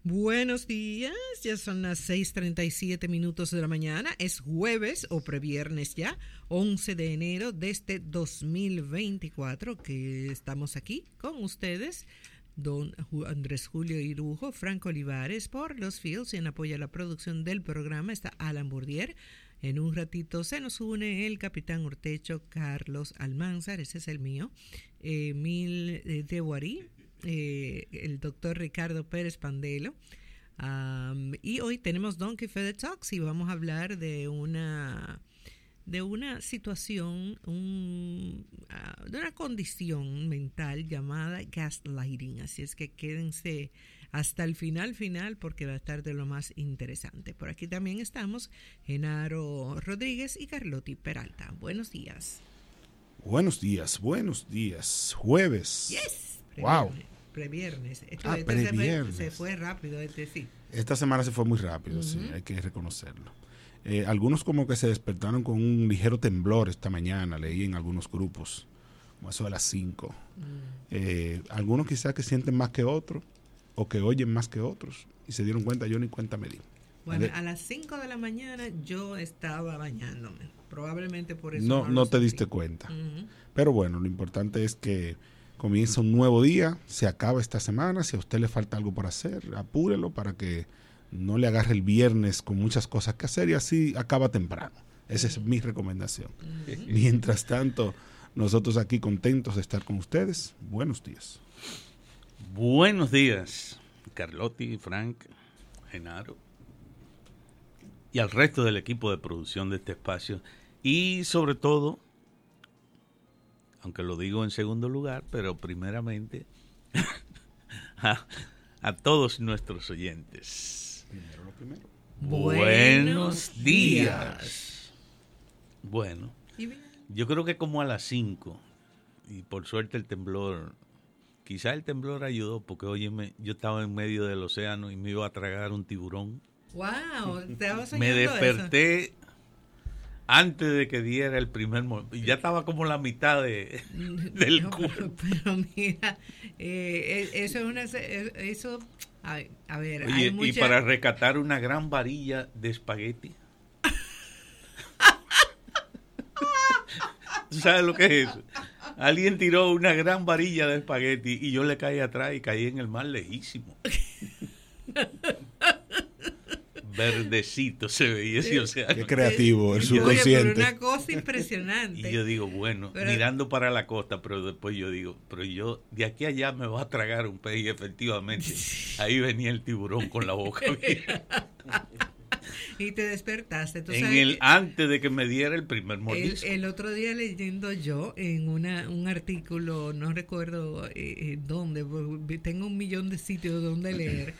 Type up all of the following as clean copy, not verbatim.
Buenos días, ya son las 6:37 de la mañana, es jueves o previernes ya, 11 de enero de este 2024 que estamos aquí con ustedes, don Andrés Julio Irujo, Franco Olivares por los Fields y en apoyo a la producción del programa está Alan Bourdier. En un ratito se nos une el capitán Urtecho Carlos Almanzar, ese es el mío, Emil de Guarí. El doctor Ricardo Pérez Pandelo, y hoy tenemos Donkey Fede Talks y vamos a hablar de una situación, de una condición mental llamada gaslighting, así es que quédense hasta el final porque va a estar de lo más interesante. Por aquí también estamos Genaro Rodríguez y Carlotti Peralta. Buenos días. Buenos días, jueves. Yes. Wow. Previernes. Previernes. Se fue rápido, sí. Esta semana se fue muy rápido, sí, hay que reconocerlo. Algunos como que se despertaron con un ligero temblor esta mañana, leí en algunos grupos, como eso de las 5. Algunos quizás que sienten más que otros, o que oyen más que otros, y se dieron cuenta, yo ni cuenta me di. Bueno, a las 5 de la mañana yo estaba bañándome, probablemente por eso no te diste cuenta. Pero bueno, lo importante es que comienza un nuevo día, se acaba esta semana. Si a usted le falta algo por hacer, apúrelo para que no le agarre el viernes con muchas cosas que hacer y así acaba temprano. Esa es mi recomendación. Mientras tanto, nosotros aquí contentos de estar con ustedes. Buenos días. Buenos días, Carlotti, Frank, Genaro y al resto del equipo de producción de este espacio y sobre todo, aunque lo digo en segundo lugar, pero primeramente a todos nuestros oyentes. Primero lo primero. Buenos días. Bueno, yo creo que como a las 5, y por suerte el temblor, quizá el temblor ayudó, porque óyeme, yo estaba en medio del océano y me iba a tragar un tiburón. Wow, ¿estabas soñando? Me desperté eso antes de que diera el primer momento. Ya estaba como la mitad del cuerpo. Pero mira, eso es una... Eso, a ver, oye, hay mucha... y para rescatar una gran varilla de espagueti. ¿Tú sabes lo que es eso? Alguien tiró una gran varilla de espagueti y yo le caí atrás y caí en el mar lejísimo. Verdecito se veía ese océano. Qué creativo, el subconsciente. Oye, pero una cosa impresionante. Y yo digo, bueno, mirando para la costa, pero después yo digo, pero yo de aquí a allá me voy a tragar un pez y efectivamente ahí venía el tiburón con la boca abierta. Y te despertaste. ¿Tú sabes antes de que me diera el primer mordisco. El otro día leyendo yo en un artículo, no recuerdo dónde, tengo 1,000,000 de sitios donde leer.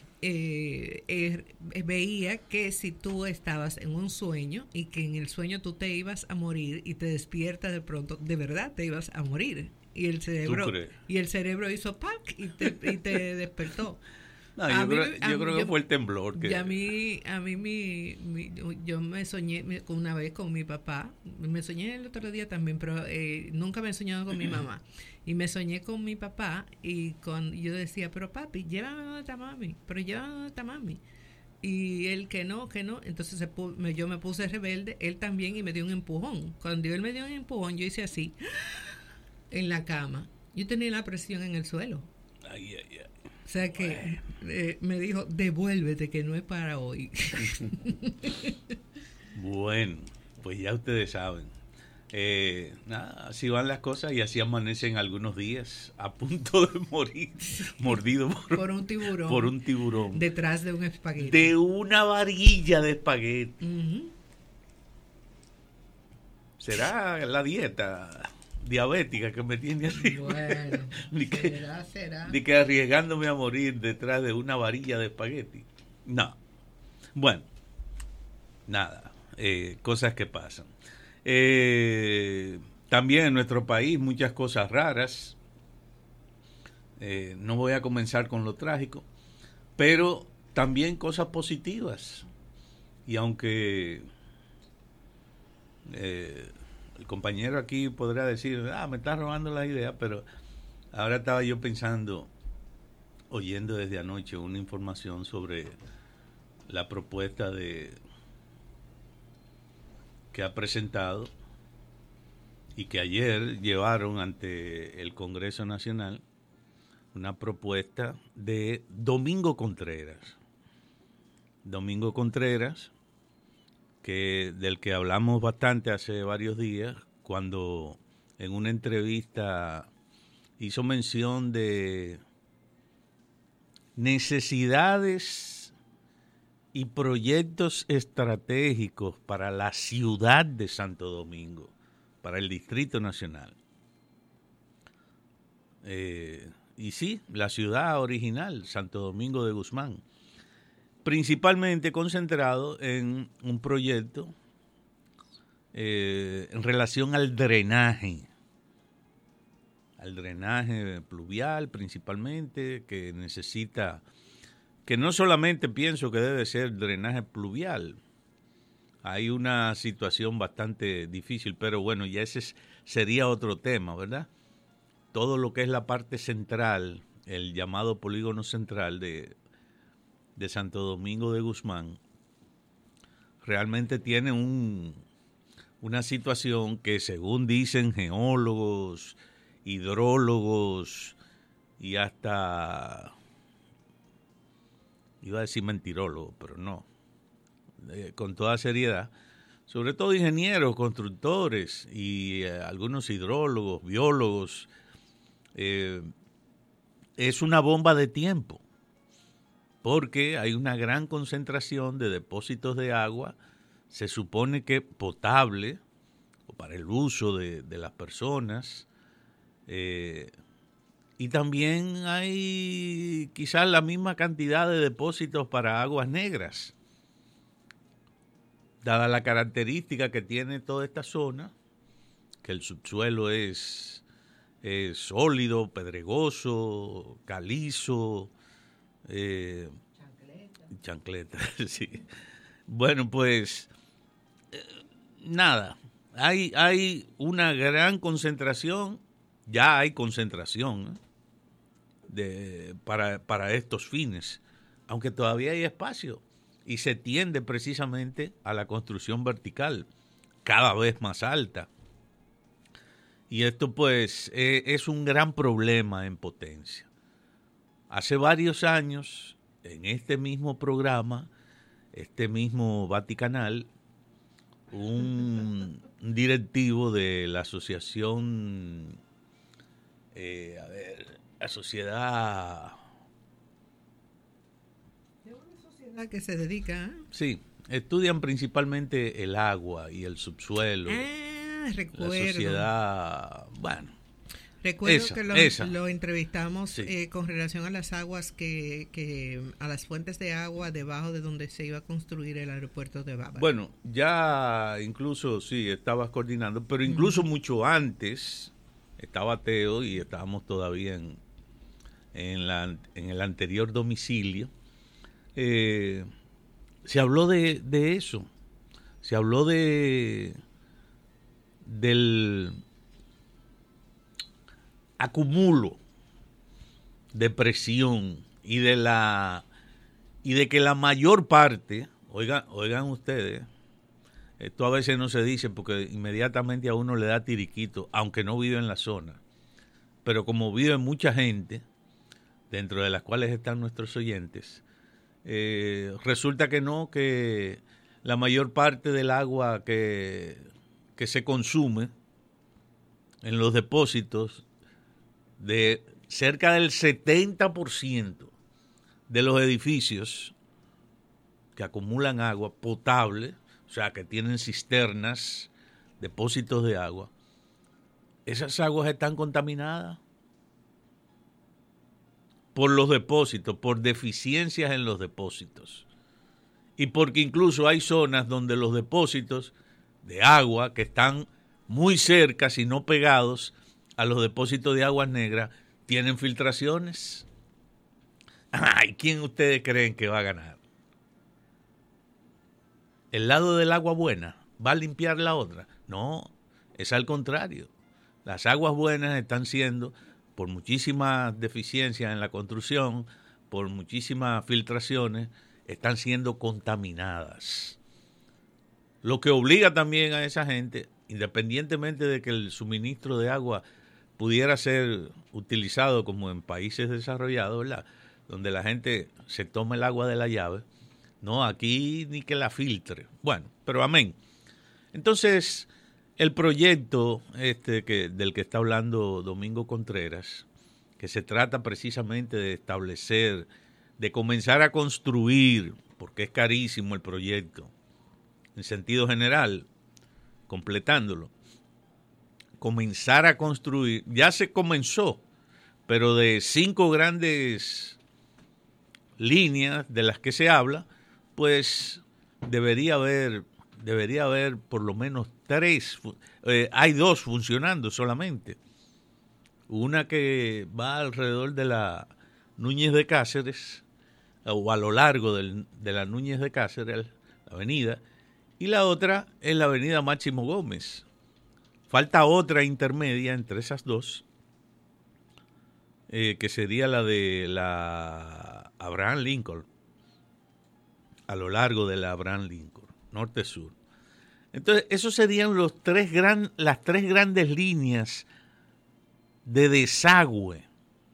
Veía que si tú estabas en un sueño y que en el sueño tú te ibas a morir y te despiertas de pronto, de verdad te ibas a morir y el cerebro hizo ¡pac! y te despertó. No, yo creo que fue el temblor. Y a mí yo me soñé una vez con mi papá, me soñé el otro día también, pero nunca me he soñado con mi mamá. Y me soñé con mi papá y yo decía, pero papi, llévame donde está mami. Y él que no. Entonces yo me puse rebelde, él también, y me dio un empujón. Cuando él me dio un empujón, yo hice así, en la cama. Yo tenía la presión en el suelo. Ay. O sea que me dijo, devuélvete que no es para hoy. Bueno, pues ya ustedes saben. Así van las cosas y así amanecen algunos días a punto de morir, mordido por un tiburón. Detrás de un espagueti. De una varilla de espagueti. Uh-huh. ¿Será la dieta diabética que me tiene así? Bueno, será. De que arriesgándome a morir detrás de una varilla de espagueti. No. Bueno, nada. Cosas que pasan. También en nuestro país muchas cosas raras. No voy a comenzar con lo trágico, pero también cosas positivas. Y aunque el compañero aquí podrá decir, me está robando la idea, pero ahora estaba yo pensando, oyendo desde anoche una información sobre la propuesta que ha presentado y que ayer llevaron ante el Congreso Nacional, una propuesta de Domingo Contreras. Domingo Contreras, del que hablamos bastante hace varios días, cuando en una entrevista hizo mención de necesidades y proyectos estratégicos para la ciudad de Santo Domingo, para el Distrito Nacional. Y sí, la ciudad original, Santo Domingo de Guzmán, principalmente concentrado en un proyecto en relación al drenaje pluvial principalmente, que necesita, que no solamente pienso que debe ser drenaje pluvial, hay una situación bastante difícil, pero bueno, ya ese sería otro tema, ¿verdad? Todo lo que es la parte central, el llamado polígono central de Santo Domingo de Guzmán, realmente tiene una situación que, según dicen geólogos, hidrólogos y hasta, iba a decir mentirólogos, pero no, con toda seriedad, sobre todo ingenieros, constructores y algunos hidrólogos, biólogos, es una bomba de tiempo, porque hay una gran concentración de depósitos de agua, se supone que potable, o para el uso de las personas, y también hay quizás la misma cantidad de depósitos para aguas negras, dada la característica que tiene toda esta zona, que el subsuelo es sólido, pedregoso, calizo, chancleta, sí. Bueno, pues nada, hay una gran concentración, ya hay concentración para estos fines, aunque todavía hay espacio y se tiende precisamente a la construcción vertical, cada vez más alta. Y esto pues es un gran problema en potencia. Hace varios años, en este mismo programa, este mismo Vaticanal, un directivo de la asociación, la sociedad... Es una sociedad que se dedica... Sí, estudian principalmente el agua y el subsuelo. Recuerdo. La sociedad, bueno. Recuerdo que lo entrevistamos, sí, con relación a las aguas, a las fuentes de agua debajo de donde se iba a construir el aeropuerto de Bávaro. Bueno, ya incluso sí, estabas coordinando, pero incluso mucho antes estaba Teo y estábamos todavía en el anterior domicilio. Se habló de eso, se habló del acumulo de presión y de que la mayor parte, oigan ustedes, esto a veces no se dice porque inmediatamente a uno le da tiriquito, aunque no vive en la zona, pero como vive mucha gente, dentro de las cuales están nuestros oyentes, resulta que la mayor parte del agua que se consume en los depósitos, de cerca del 70% de los edificios que acumulan agua potable, o sea, que tienen cisternas, depósitos de agua, esas aguas están contaminadas por los depósitos, por deficiencias en los depósitos. Y porque incluso hay zonas donde los depósitos de agua que están muy cerca, si no pegados, a los depósitos de aguas negras, tienen filtraciones. Ay, ¿quién ustedes creen que va a ganar? ¿El lado del agua buena va a limpiar la otra? No, es al contrario. Las aguas buenas están siendo, por muchísimas deficiencias en la construcción, por muchísimas filtraciones, están siendo contaminadas. Lo que obliga también a esa gente, independientemente de que el suministro de agua pudiera ser utilizado como en países desarrollados, ¿verdad?, donde la gente se toma el agua de la llave, no, aquí ni que la filtre. Bueno, pero amén. Entonces, el proyecto del que está hablando Domingo Contreras, que se trata precisamente de establecer, de comenzar a construir, porque es carísimo el proyecto, en sentido general, completándolo, comenzar a construir, ya se comenzó, pero de 5 grandes líneas de las que se habla, pues debería haber por lo menos 3, hay 2 funcionando solamente. Una que va alrededor de la Núñez de Cáceres, o a lo largo de la Núñez de Cáceres, la avenida, y la otra es la avenida Máximo Gómez. Falta otra intermedia entre esas 2, que sería la de la Abraham Lincoln, a lo largo de la Abraham Lincoln, norte-sur. Entonces, esos serían las 3 grandes líneas de desagüe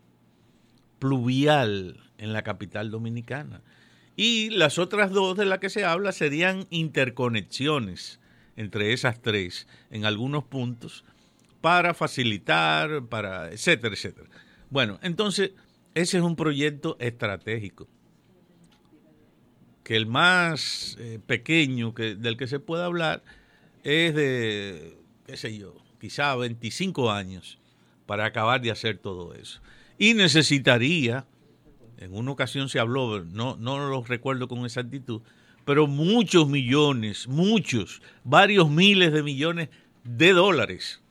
pluvial en la capital dominicana. Y las otras 2 de las que se habla serían interconexiones entre esas 3 en algunos puntos para facilitar, etcétera, etcétera. Bueno, entonces, ese es un proyecto estratégico. Que el más pequeño del que se puede hablar es de, qué sé yo, quizá 25 años para acabar de hacer todo eso. Y necesitaría, en una ocasión se habló, no lo recuerdo con exactitud, pero muchos millones, varios miles de millones de dólares.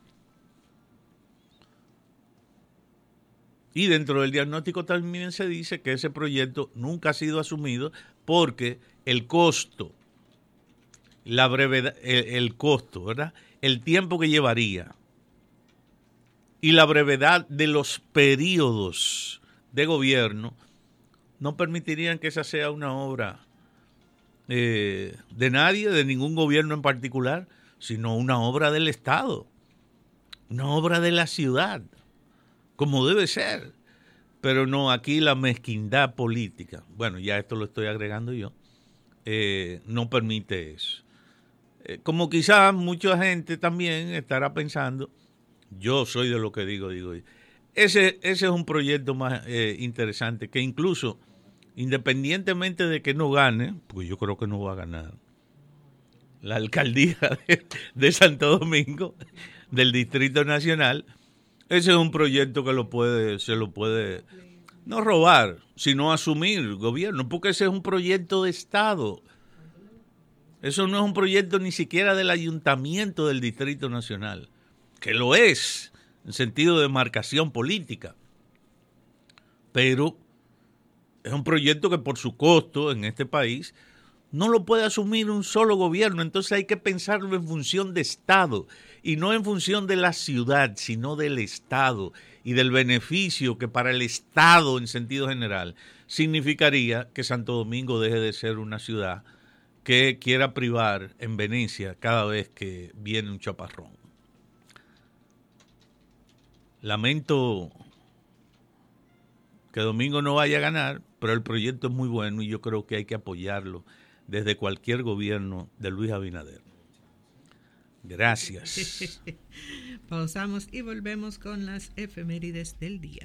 Y dentro del diagnóstico también se dice que ese proyecto nunca ha sido asumido porque el costo, la brevedad, el costo, ¿verdad?, el tiempo que llevaría y la brevedad de los periodos de gobierno no permitirían que esa sea una obra de nadie, de ningún gobierno en particular, sino una obra del Estado, una obra de la ciudad, como debe ser. Pero no, aquí la mezquindad política, bueno, ya esto lo estoy agregando yo, no permite eso. Como quizás mucha gente también estará pensando, yo soy de lo que digo. Ese es un proyecto más interesante, que incluso, independientemente de que no gane, pues yo creo que no va a ganar, la alcaldía de Santo Domingo, del Distrito Nacional, ese es un proyecto que se lo puede no robar, sino asumir el gobierno, porque ese es un proyecto de Estado. Eso no es un proyecto ni siquiera del Ayuntamiento del Distrito Nacional, que lo es, en sentido de demarcación política. Pero es un proyecto que por su costo en este país no lo puede asumir un solo gobierno, entonces hay que pensarlo en función de Estado y no en función de la ciudad, sino del Estado y del beneficio que para el Estado en sentido general significaría que Santo Domingo deje de ser una ciudad que quiera privar en Venecia cada vez que viene un chaparrón. Lamento que Domingo no vaya a ganar, pero el proyecto es muy bueno y yo creo que hay que apoyarlo desde cualquier gobierno de Luis Abinader. Gracias. Pausamos y volvemos con las efemérides del día.